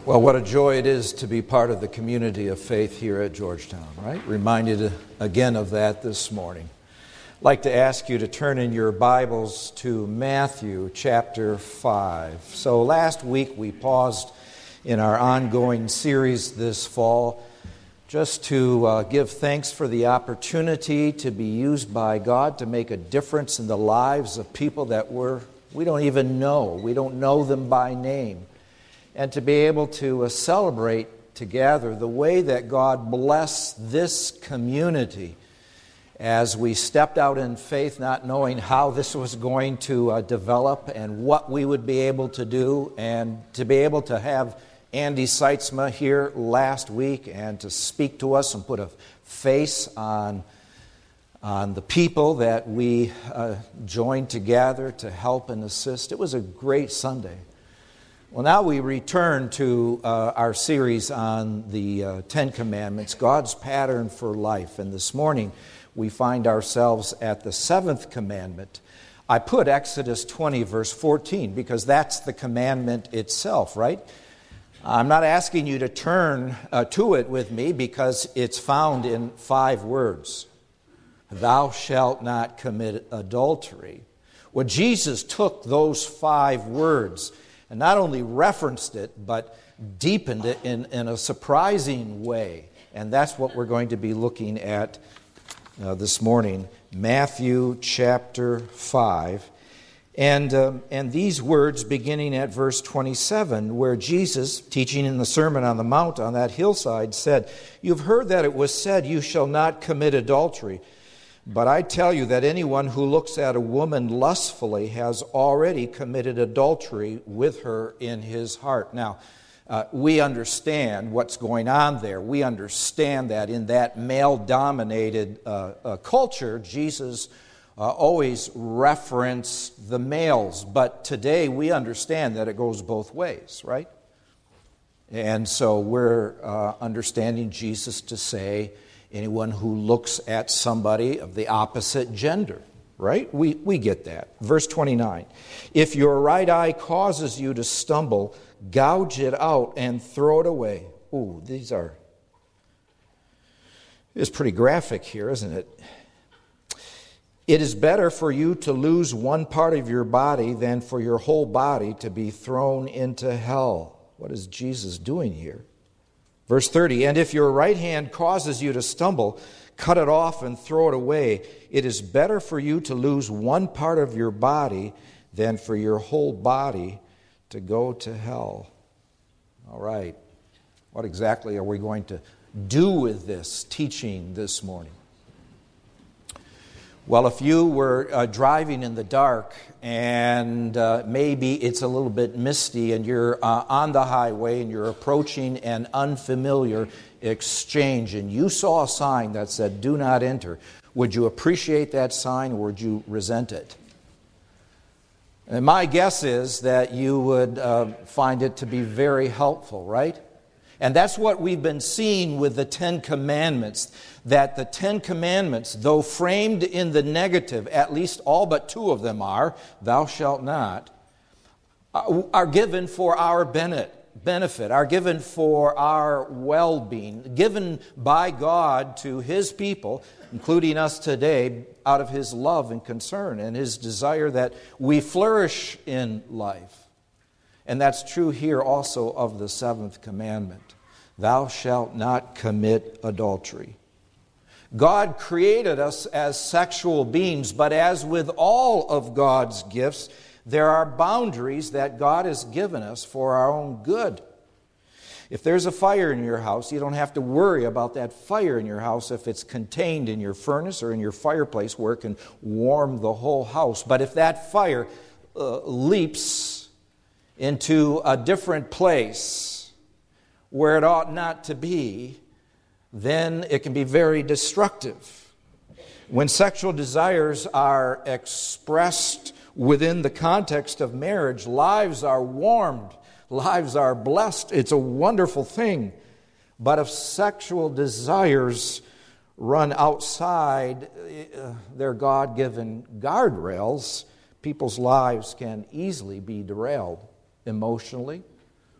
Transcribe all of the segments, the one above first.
Well, what a joy it is to be part of the community of faith here at Georgetown, right? Reminded again of that this morning. I'd like to ask you to turn in your Bibles to Matthew chapter 5. So last week we paused in our ongoing series this fall just to give thanks for the opportunity to be used by God to make a difference in the lives of people that we don't even know. We don't know them by name. And to be able to celebrate together the way that God blessed this community as we stepped out in faith, not knowing how this was going to develop and what we would be able to do, and to be able to have Andy Seitzma here last week and to speak to us and put a face on the people that we joined together to help and assist. It was a great Sunday. Well, now we return to our series on the Ten Commandments, God's pattern for life. And this morning we find ourselves at the seventh commandment. I put Exodus 20, verse 14, because that's the commandment itself, right? I'm not asking you to turn to it with me because it's found in 5 words. Thou shalt not commit adultery. Well, Jesus took those 5 words and not only referenced it, but deepened it in a surprising way. And that's what we're going to be looking at this morning. Matthew chapter 5. And these words beginning at verse 27, where Jesus, teaching in the Sermon on the Mount on that hillside, said, "You've heard that it was said, 'You shall not commit adultery.' But I tell you that anyone who looks at a woman lustfully has already committed adultery with her in his heart." Now, we understand what's going on there. We understand that in that male-dominated culture, Jesus always referenced the males. But today we understand that it goes both ways, right? And so we're understanding Jesus to say, anyone who looks at somebody of the opposite gender, right? We get that. Verse 29, if your right eye causes you to stumble, gouge it out and throw it away. Ooh, it's pretty graphic here, isn't it? It is better for you to lose one part of your body than for your whole body to be thrown into hell. What is Jesus doing here? Verse 30, and if your right hand causes you to stumble, cut it off and throw it away. It is better for you to lose one part of your body than for your whole body to go to hell. All right. What exactly are we going to do with this teaching this morning? Well, if you were driving in the dark and maybe it's a little bit misty and you're on the highway and you're approaching an unfamiliar exchange and you saw a sign that said, "Do not enter," would you appreciate that sign or would you resent it? And my guess is that you would find it to be very helpful, right? And that's what we've been seeing with the Ten Commandments, that the Ten Commandments, though framed in the negative, at least all but 2 of them are, thou shalt not, are given for our benefit, are given for our well-being, given by God to His people, including us today, out of His love and concern and His desire that we flourish in life. And that's true here also of the 7th commandment. Thou shalt not commit adultery. God created us as sexual beings, but as with all of God's gifts, there are boundaries that God has given us for our own good. If there's a fire in your house, you don't have to worry about that fire in your house if it's contained in your furnace or in your fireplace where it can warm the whole house. But if that fire leaps into a different place where it ought not to be, then it can be very destructive. When sexual desires are expressed within the context of marriage, lives are warmed, lives are blessed. It's a wonderful thing. But if sexual desires run outside their God-given guardrails, people's lives can easily be derailed emotionally,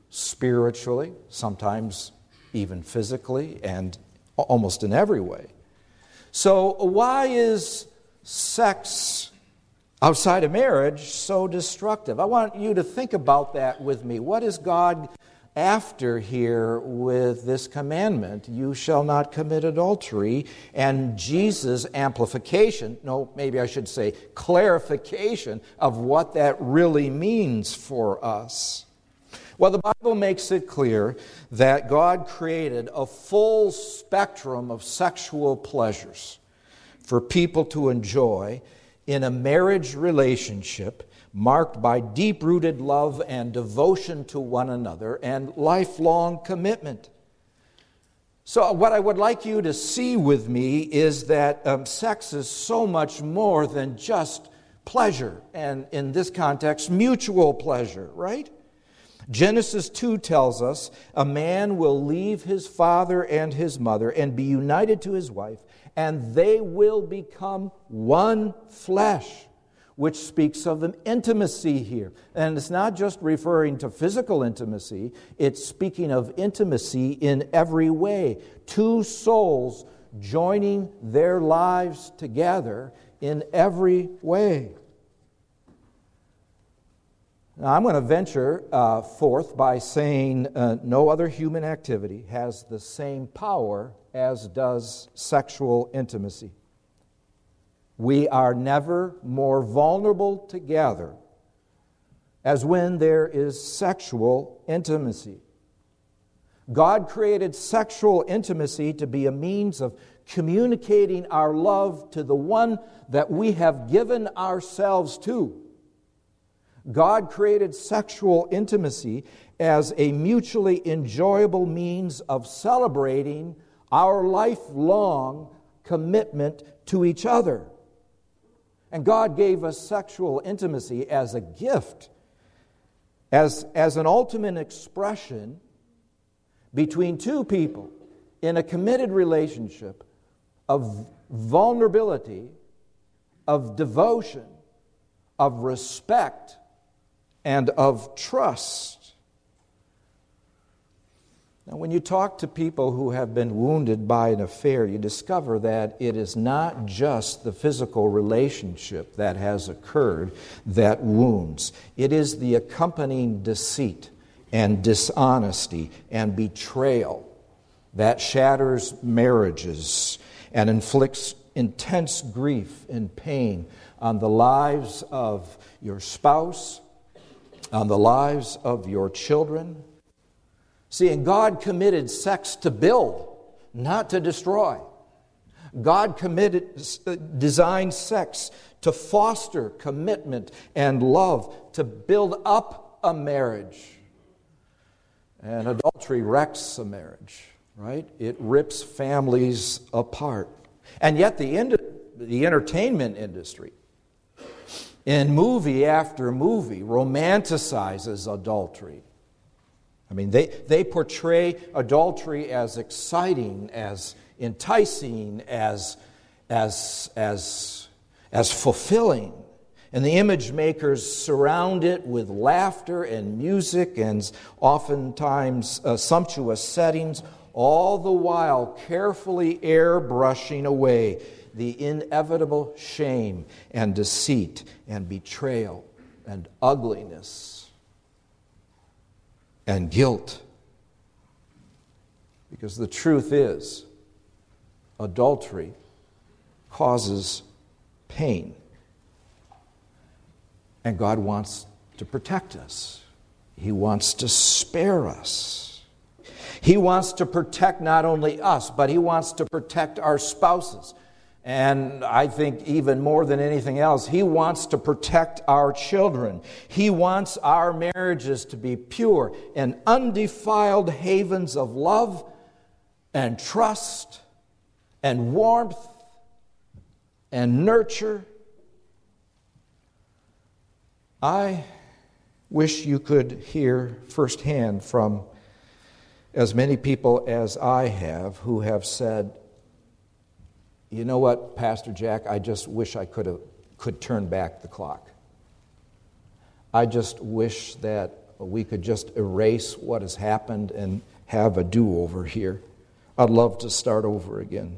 spiritually, sometimes even physically, and almost in every way. So why is sex outside of marriage so destructive? I want you to think about that with me. What is God after here with this commandment? You shall not commit adultery. And Jesus' amplification, no, maybe I should say clarification of what that really means for us. Well, the Bible makes it clear that God created a full spectrum of sexual pleasures for people to enjoy in a marriage relationship marked by deep-rooted love and devotion to one another and lifelong commitment. So what I would like you to see with me is that sex is so much more than just pleasure, and in this context, mutual pleasure, right? Genesis 2 tells us a man will leave his father and his mother and be united to his wife, and they will become one flesh, which speaks of an intimacy here. And it's not just referring to physical intimacy, it's speaking of intimacy in every way. Two souls joining their lives together in every way. Now, I'm going to venture forth by saying no other human activity has the same power as does sexual intimacy. We are never more vulnerable together as when there is sexual intimacy. God created sexual intimacy to be a means of communicating our love to the one that we have given ourselves to. God created sexual intimacy as a mutually enjoyable means of celebrating our lifelong commitment to each other. And God gave us sexual intimacy as a gift, as an ultimate expression between two people in a committed relationship of vulnerability, of devotion, of respect, and of trust. Now, when you talk to people who have been wounded by an affair, you discover that it is not just the physical relationship that has occurred that wounds. It is the accompanying deceit and dishonesty and betrayal that shatters marriages and inflicts intense grief and pain on the lives of your spouse, on the lives of your children. See, and God committed sex to build, not to destroy. God designed sex to foster commitment and love, to build up a marriage. And adultery wrecks a marriage, right? It rips families apart. And yet the entertainment industry, in movie after movie, romanticizes adultery. I mean, they portray adultery as exciting, as enticing, as fulfilling. And the image makers surround it with laughter and music and oftentimes sumptuous settings, all the while carefully airbrushing away the inevitable shame and deceit and betrayal and ugliness and guilt. Because the truth is, adultery causes pain. And God wants to protect us. He wants to spare us. He wants to protect not only us, but He wants to protect our spouses. And I think even more than anything else, He wants to protect our children. He wants our marriages to be pure and undefiled havens of love and trust and warmth and nurture. I wish you could hear firsthand from as many people as I have who have said, you know what, Pastor Jack, I just wish I could turn back the clock. I just wish that we could just erase what has happened and have a do-over here. I'd love to start over again.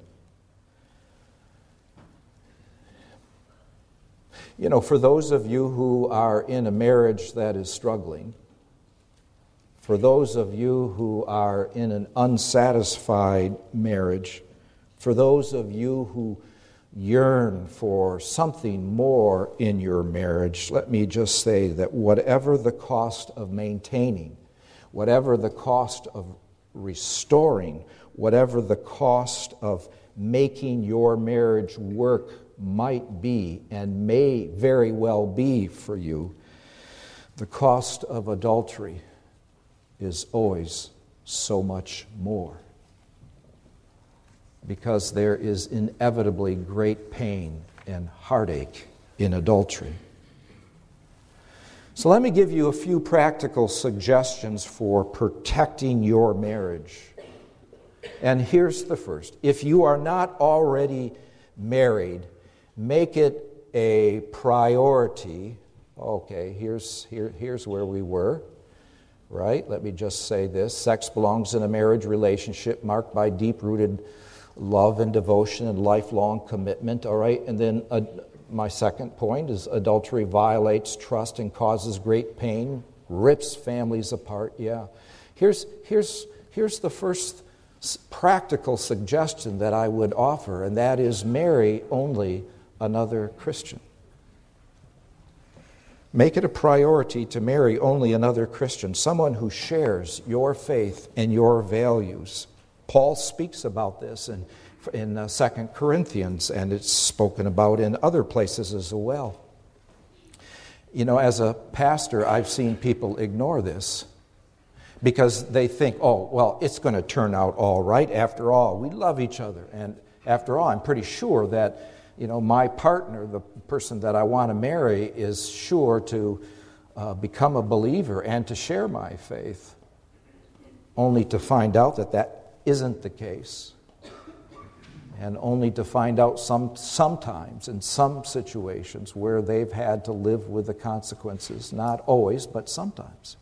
You know, for those of you who are in a marriage that is struggling, for those of you who are in an unsatisfied marriage, for those of you who yearn for something more in your marriage, let me just say that whatever the cost of maintaining, whatever the cost of restoring, whatever the cost of making your marriage work might be and may very well be for you, the cost of adultery is always so much more. Because there is inevitably great pain and heartache in adultery. So let me give you a few practical suggestions for protecting your marriage. And here's the first. If you are not already married, make it a priority. Okay, here's where we were. Right? Let me just say this. Sex belongs in a marriage relationship marked by deep-rooted love and devotion and lifelong commitment. All right? And then my second point is adultery violates trust and causes great pain, rips families apart. Yeah. Here's the first practical suggestion that I would offer, and that is marry only another Christian. Make it a priority to marry only another Christian, someone who shares your faith and your values. Paul speaks about this in 2 Corinthians, and it's spoken about in other places as well. You know, as a pastor, I've seen people ignore this because they think, oh, well, it's going to turn out all right. After all, we love each other. And after all, I'm pretty sure that, you know, my partner, the person that I want to marry, is sure to become a believer and to share my faith, only to find out that that isn't the case, and only to find out sometimes in some situations where they've had to live with the consequences, not always, but sometimes.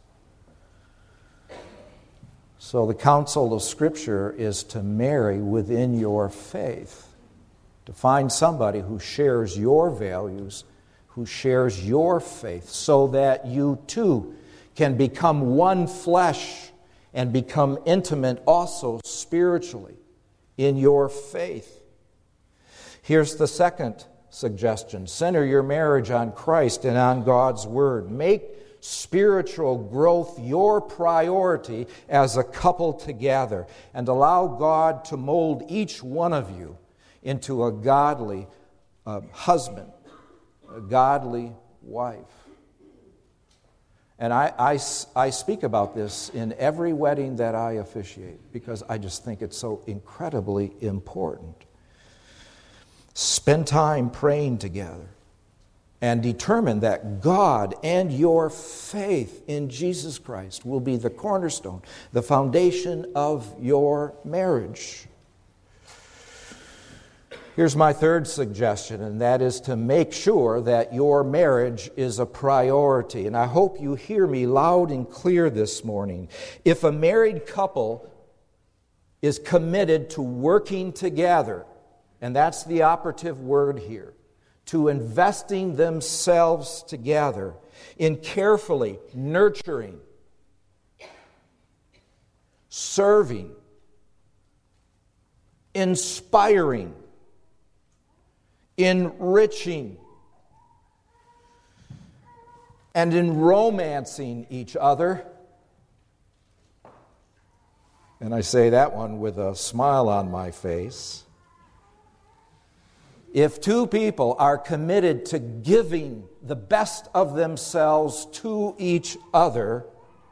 So the counsel of Scripture is to marry within your faith, to find somebody who shares your values, who shares your faith, so that you too can become one flesh and become intimate also spiritually in your faith. Here's the second suggestion. Center your marriage on Christ and on God's Word. Make spiritual growth your priority as a couple together, and allow God to mold each one of you into a godly husband, a godly wife. And I speak about this in every wedding that I officiate because I just think it's so incredibly important. Spend time praying together and determine that God and your faith in Jesus Christ will be the cornerstone, the foundation of your marriage. Here's my third suggestion, and that is to make sure that your marriage is a priority. And I hope you hear me loud and clear this morning. If a married couple is committed to working together, and that's the operative word here, to investing themselves together in carefully nurturing, serving, inspiring, enriching, and in romancing each other. And I say that one with a smile on my face. If two people are committed to giving the best of themselves to each other,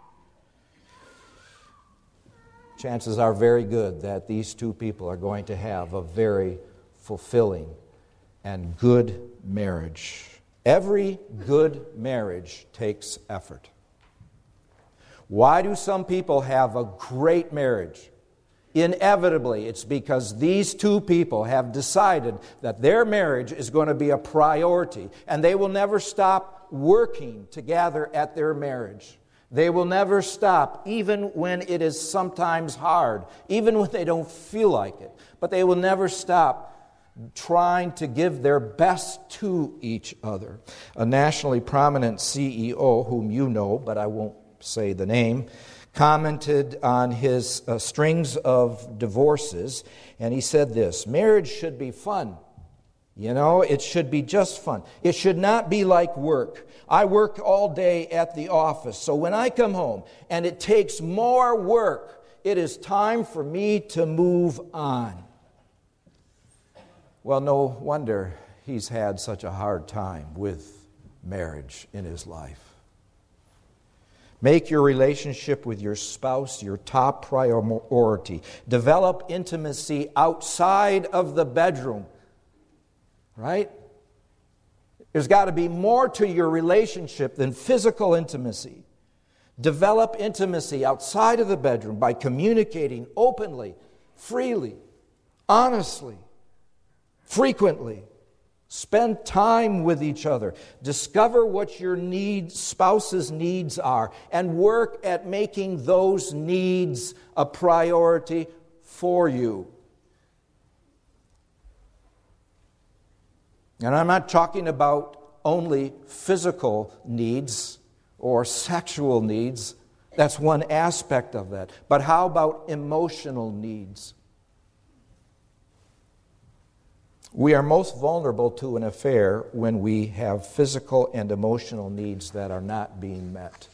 chances are very good that these two people are going to have a very fulfilling and good marriage. Every good marriage takes effort. Why do some people have a great marriage? Inevitably, it's because these two people have decided that their marriage is going to be a priority, and they will never stop working together at their marriage. They will never stop, even when it is sometimes hard, even when they don't feel like it. But they will never stop trying to give their best to each other. A nationally prominent CEO, whom you know, but I won't say the name, commented on his strings of divorces, and he said this: marriage should be fun. You know, it should be just fun. It should not be like work. I work all day at the office, so when I come home and it takes more work, it is time for me to move on. Well, no wonder he's had such a hard time with marriage in his life. Make your relationship with your spouse your top priority. Develop intimacy outside of the bedroom. Right? There's got to be more to your relationship than physical intimacy. Develop intimacy outside of the bedroom by communicating openly, freely, honestly, frequently. Spend time with each other. Discover what your spouse's needs are, and work at making those needs a priority for you. And I'm not talking about only physical needs or sexual needs. That's one aspect of that. But how about emotional needs? We are most vulnerable to an affair when we have physical and emotional needs that are not being met.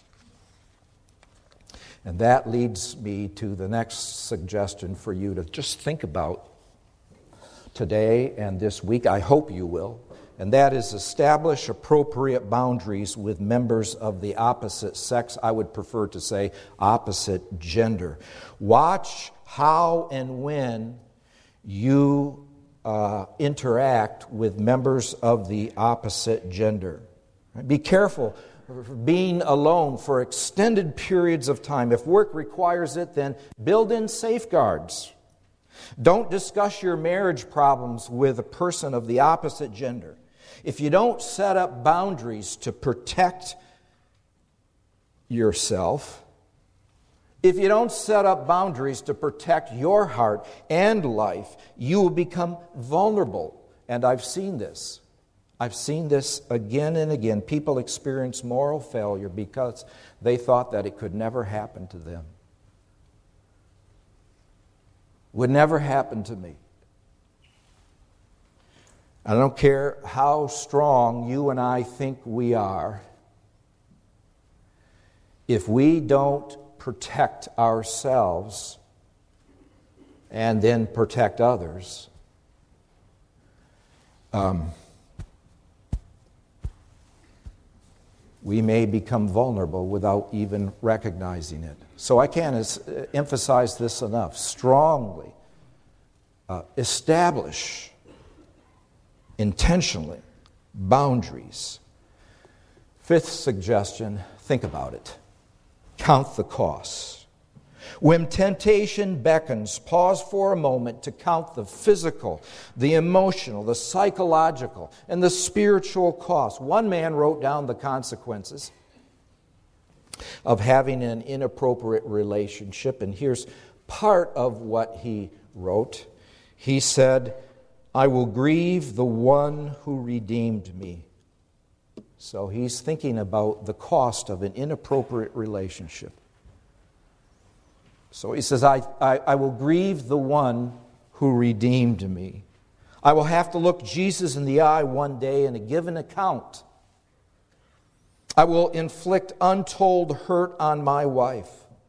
And that leads me to the next suggestion for you to just think about today and this week. I hope you will. And that is establish appropriate boundaries with members of the opposite sex. I would prefer to say opposite gender. Watch how and when you interact with members of the opposite gender. Be careful being alone for extended periods of time. If work requires it, then build in safeguards. Don't discuss your marriage problems with a person of the opposite gender. If you don't set up boundaries to protect yourself, if you don't set up boundaries to protect your heart and life, you will become vulnerable. And I've seen this. I've seen this again and again. People experience moral failure because they thought that it could never happen to them. Would never happen to me. I don't care how strong you and I think we are. If we don't protect ourselves and then protect others, we may become vulnerable without even recognizing it. So I can't emphasize this enough. Strongly establish intentionally boundaries. Fifth suggestion, think about it. Count the costs. When temptation beckons, pause for a moment to count the physical, the emotional, the psychological, and the spiritual costs. One man wrote down the consequences of having an inappropriate relationship, and here's part of what he wrote. He said, "I will grieve the one who redeemed me." So he's thinking about the cost of an inappropriate relationship. So he says, I will grieve the one who redeemed me. I will have to look Jesus in the eye one day and give an account. I will inflict untold hurt on my wife.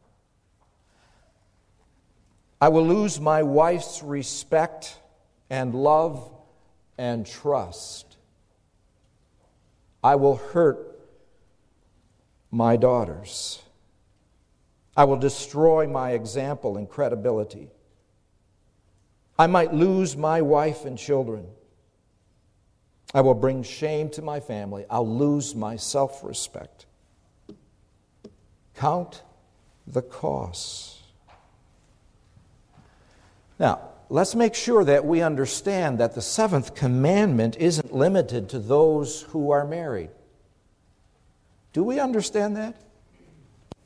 I will lose my wife's respect and love and trust. I will hurt my daughters. I will destroy my example and credibility. I might lose my wife and children. I will bring shame to my family. I'll lose my self-respect. Count the costs. Now, let's make sure that we understand that the seventh commandment isn't limited to those who are married. Do we understand that?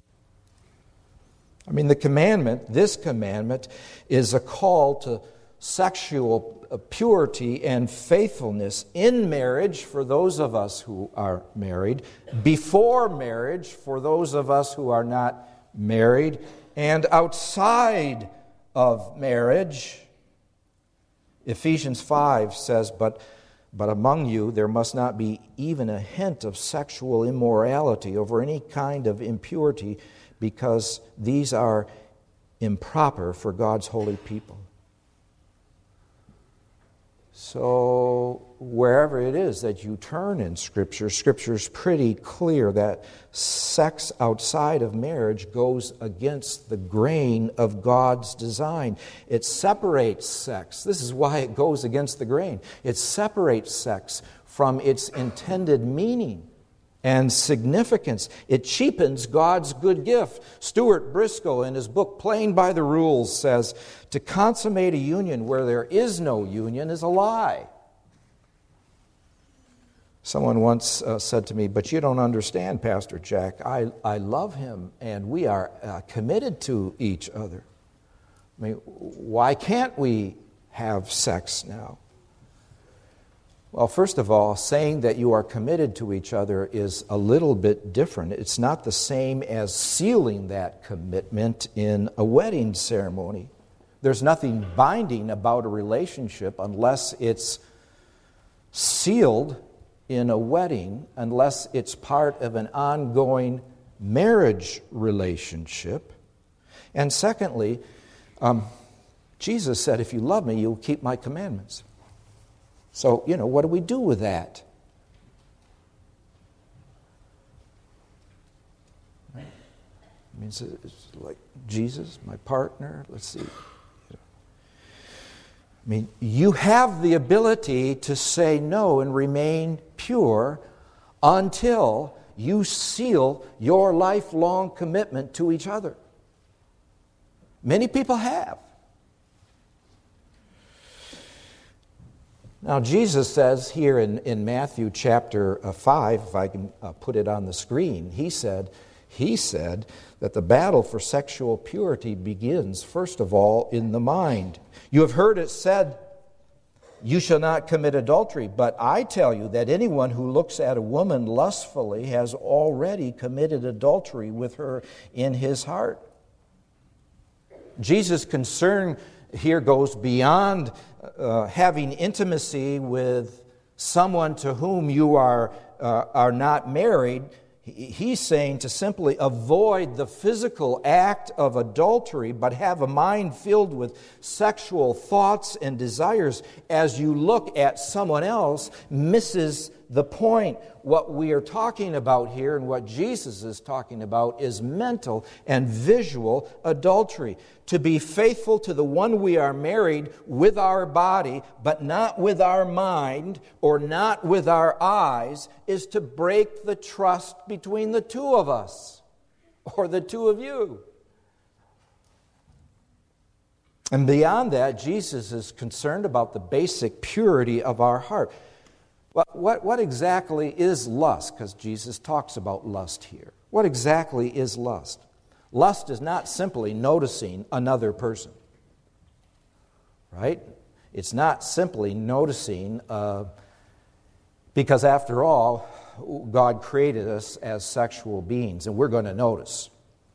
I mean, this commandment is a call to sexual purity and faithfulness in marriage for those of us who are married, before marriage for those of us who are not married, and outside of marriage. Ephesians 5 says, But among you there must not be even a hint of sexual immorality or any kind of impurity, because these are improper for God's holy people. So wherever it is that you turn in Scripture's pretty clear that sex outside of marriage goes against the grain of God's design. It separates sex. This is why it goes against the grain. It separates sex from its intended meaning and significance. It cheapens God's good gift. Stuart Briscoe, in his book Playing by the Rules, says, to consummate a union where there is no union is a lie. Someone once said to me, but you don't understand, Pastor Jack. I love him, and we are committed to each other. I mean, why can't we have sex now? Well, first of all, saying that you are committed to each other is a little bit different. It's not the same as sealing that commitment in a wedding ceremony. There's nothing binding about a relationship unless it's sealed in a wedding, unless it's part of an ongoing marriage relationship. And secondly, Jesus said, if you love me, you'll keep my commandments. So, what do we do with that? Right? I mean, it's like Jesus, my partner. Let's see. I mean, you have the ability to say no and remain pure until you seal your lifelong commitment to each other. Many people have. Now, Jesus says here in Matthew chapter 5, if I can put it on the screen, he said that the battle for sexual purity begins, first of all, in the mind. You have heard it said, you shall not commit adultery, but I tell you that anyone who looks at a woman lustfully has already committed adultery with her in his heart. Jesus' concern here goes beyond having intimacy with someone to whom you are not married. He's saying to simply avoid the physical act of adultery, but have a mind filled with sexual thoughts and desires as you look at someone else misses the point. What we are talking about here and what Jesus is talking about is mental and visual adultery. To be faithful to the one we are married with our body, but not with our mind or not with our eyes, is to break the trust between the two of us or the two of you. And beyond that, Jesus is concerned about the basic purity of our heart. What exactly is lust? Because Jesus talks about lust here. What exactly is lust? Lust is not simply noticing another person, right? It's not simply noticing, because after all, God created us as sexual beings, and we're going to notice.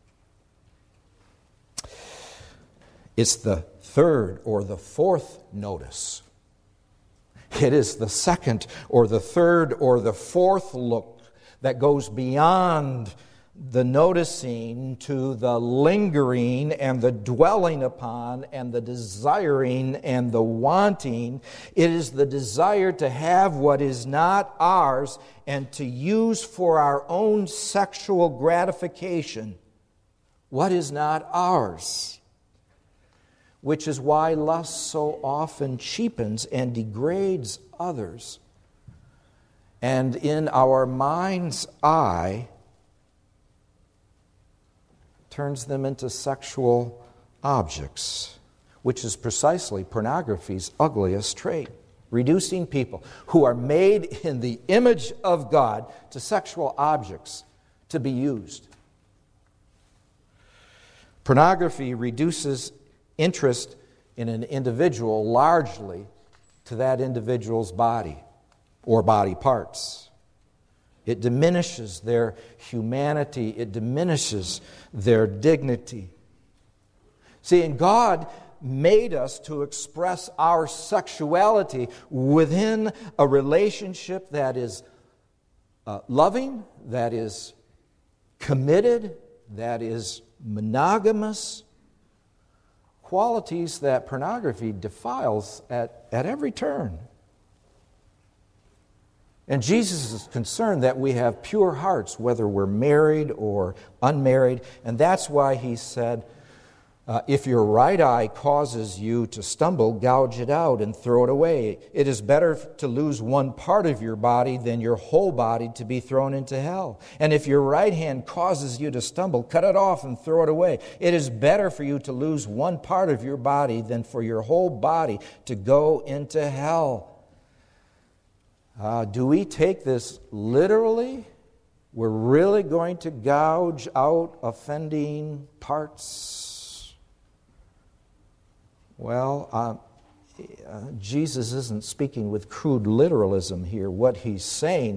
It's the third or the fourth notice. It is the second or the third or the fourth look that goes beyond the noticing to the lingering and the dwelling upon and the desiring and the wanting. It is the desire to have what is not ours and to use for our own sexual gratification what is not ours. Which is why lust so often cheapens and degrades others. And in our mind's eye, turns them into sexual objects, which is precisely pornography's ugliest trait. Reducing people who are made in the image of God to sexual objects to be used. Pornography reduces interest in an individual largely to that individual's body or body parts. It diminishes their humanity. It diminishes their dignity. See, and God made us to express our sexuality within a relationship that is loving, that is committed, that is monogamous, qualities that pornography defiles at every turn. And Jesus is concerned that we have pure hearts, whether we're married or unmarried, and that's why he said, if your right eye causes you to stumble, gouge it out and throw it away. It is better to lose one part of your body than your whole body to be thrown into hell. And if your right hand causes you to stumble, cut it off and throw it away. It is better for you to lose one part of your body than for your whole body to go into hell. Do we take this literally? We're really going to gouge out offending parts? Well, Jesus isn't speaking with crude literalism here. What he's saying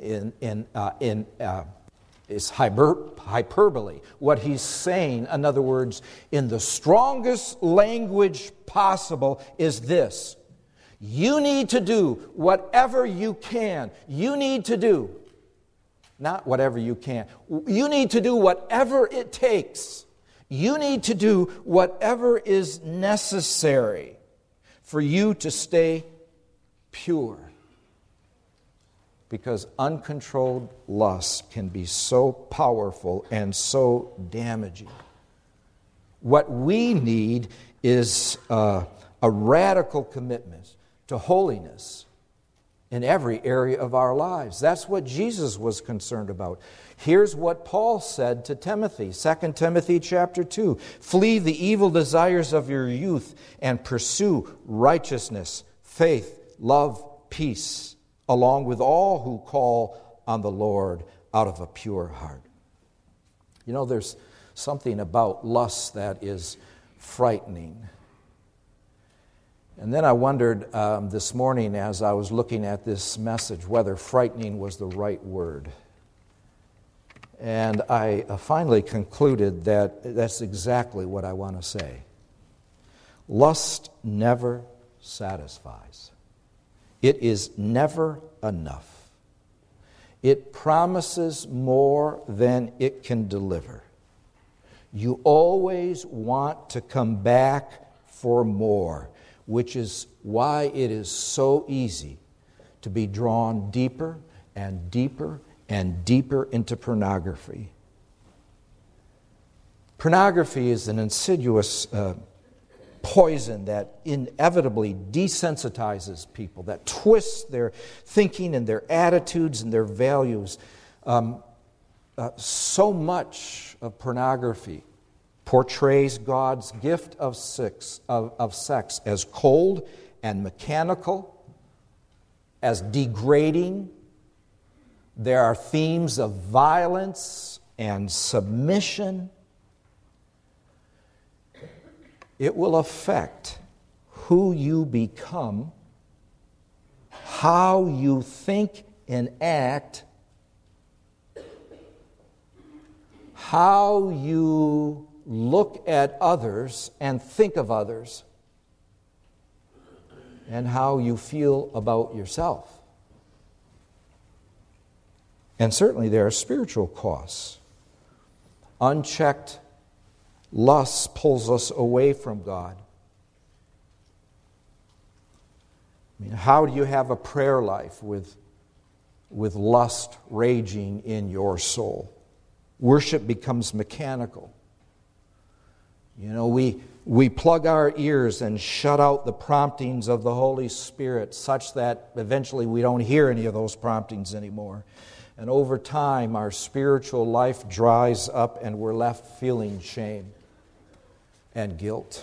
is hyperbole. What he's saying, in other words, in the strongest language possible, is this: you need to do whatever you can. You need to do, not whatever you can. You need to do whatever it takes. You need to do whatever is necessary for you to stay pure. Because uncontrolled lust can be so powerful and so damaging. What we need is a radical commitment to holiness in every area of our lives. That's what Jesus was concerned about. Here's what Paul said to Timothy, 2 Timothy chapter 2. Flee the evil desires of your youth and pursue righteousness, faith, love, peace, along with all who call on the Lord out of a pure heart. You know, there's something about lust that is frightening. And then I wondered this morning as I was looking at this message whether frightening was the right word. And I finally concluded that that's exactly what I want to say. Lust never satisfies. It is never enough. It promises more than it can deliver. You always want to come back for more, which is why it is so easy to be drawn deeper and deeper and deeper into pornography. Pornography is an insidious poison that inevitably desensitizes people, that twists their thinking and their attitudes and their values. So much of pornography portrays God's gift of sex as cold and mechanical, as degrading. There are themes of violence and submission. It will affect who you become, how you think and act, how you look at others and think of others, and how you feel about yourself. And certainly there are spiritual costs. Unchecked lust pulls us away from God. I mean, how do you have a prayer life with lust raging in your soul? Worship becomes mechanical. You know, we plug our ears and shut out the promptings of the Holy Spirit such that eventually we don't hear any of those promptings anymore. And over time, our spiritual life dries up and we're left feeling shame and guilt.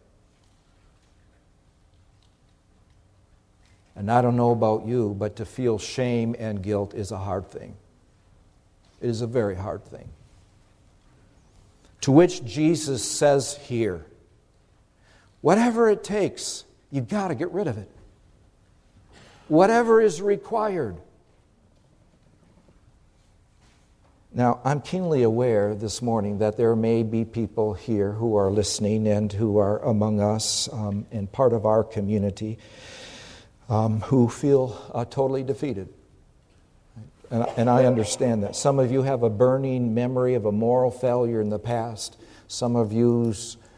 And I don't know about you, but to feel shame and guilt is a hard thing. It is a very hard thing. To which Jesus says here, whatever it takes, you've got to get rid of it. Whatever is required. Now, I'm keenly aware this morning that there may be people here who are listening and who are among us and part of our community who feel totally defeated. And I understand that. Some of you have a burning memory of a moral failure in the past. Some of you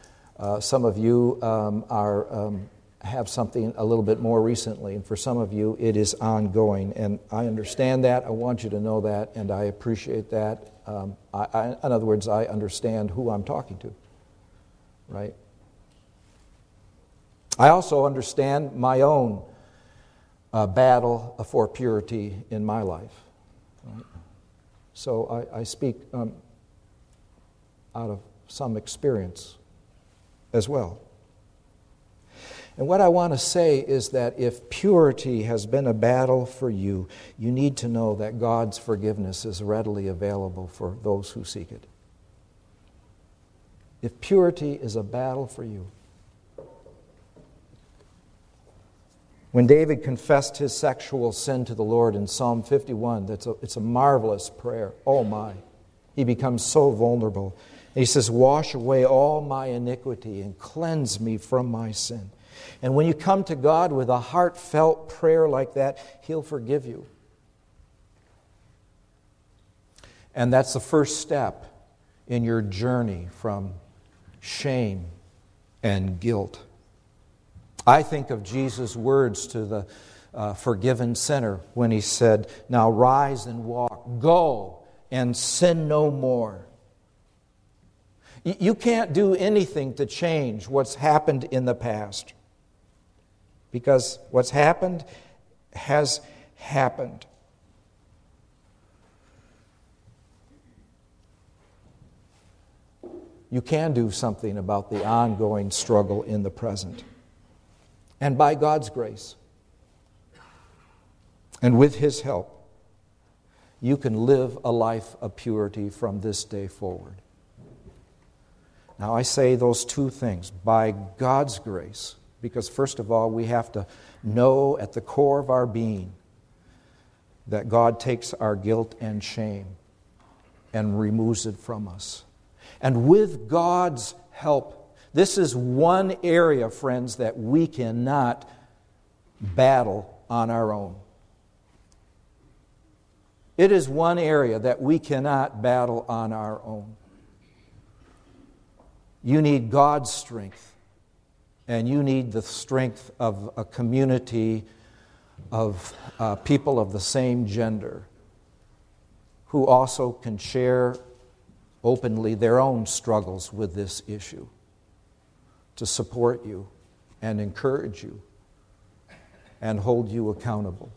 have something a little bit more recently, and for some of you it is ongoing. And I understand that. I want you to know that, and I appreciate that. In other words, I understand who I'm talking to, right? I also understand my own battle for purity in my life. Right? So I speak out of some experience as well. And what I want to say is that if purity has been a battle for you, you need to know that God's forgiveness is readily available for those who seek it. If purity is a battle for you. When David confessed his sexual sin to the Lord in Psalm 51, it's a marvelous prayer. Oh my. He becomes so vulnerable. And he says, wash away all my iniquity and cleanse me from my sin. And when you come to God with a heartfelt prayer like that, He'll forgive you. And that's the first step in your journey from shame and guilt. I think of Jesus' words to the forgiven sinner when He said, now rise and walk, go and sin no more. You can't do anything to change what's happened in the past. Because what's happened has happened. You can do something about the ongoing struggle in the present. And by God's grace, and with His help, you can live a life of purity from this day forward. Now I say those two things, by God's grace, because first of all, we have to know at the core of our being that God takes our guilt and shame and removes it from us. And with God's help, this is one area, friends, that we cannot battle on our own. It is one area that we cannot battle on our own. You need God's strength. And you need the strength of a community of people of the same gender who also can share openly their own struggles with this issue to support you and encourage you and hold you accountable.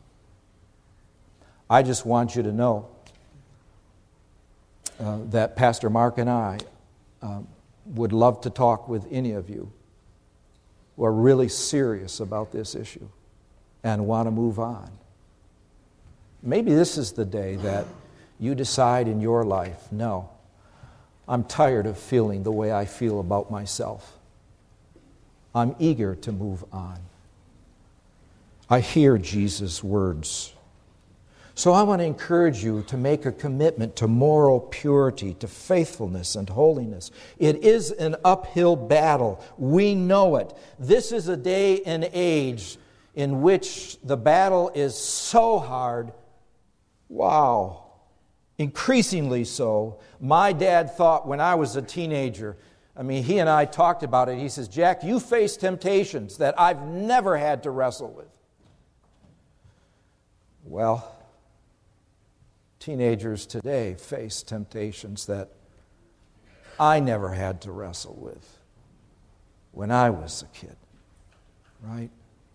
I just want you to know that Pastor Mark and I would love to talk with any of you who are really serious about this issue and want to move on. Maybe this is the day that you decide in your life, no, I'm tired of feeling the way I feel about myself. I'm eager to move on. I hear Jesus' words. So I want to encourage you to make a commitment to moral purity, to faithfulness and holiness. It is an uphill battle. We know it. This is a day and age in which the battle is so hard. Wow. Increasingly so. My dad thought when I was a teenager, he and I talked about it. He says, Jack, you face temptations that I've never had to wrestle with. Well, teenagers today face temptations that I never had to wrestle with when I was a kid, right?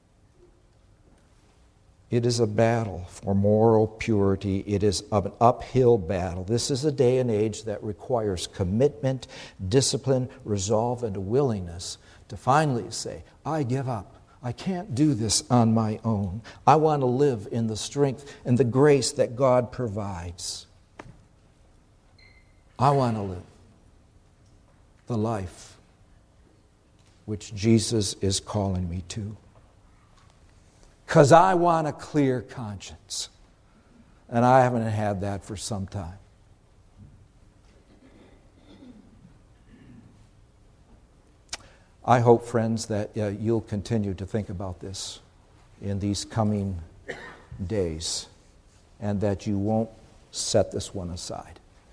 It is a battle for moral purity. It is an uphill battle. This is a day and age that requires commitment, discipline, resolve, and a willingness to finally say, I give up. I can't do this on my own. I want to live in the strength and the grace that God provides. I want to live. the life which Jesus is calling me to. Because I want a clear conscience. And I haven't had that for some time. I hope, friends, that you'll continue to think about this in these coming days, and that you won't set this one aside.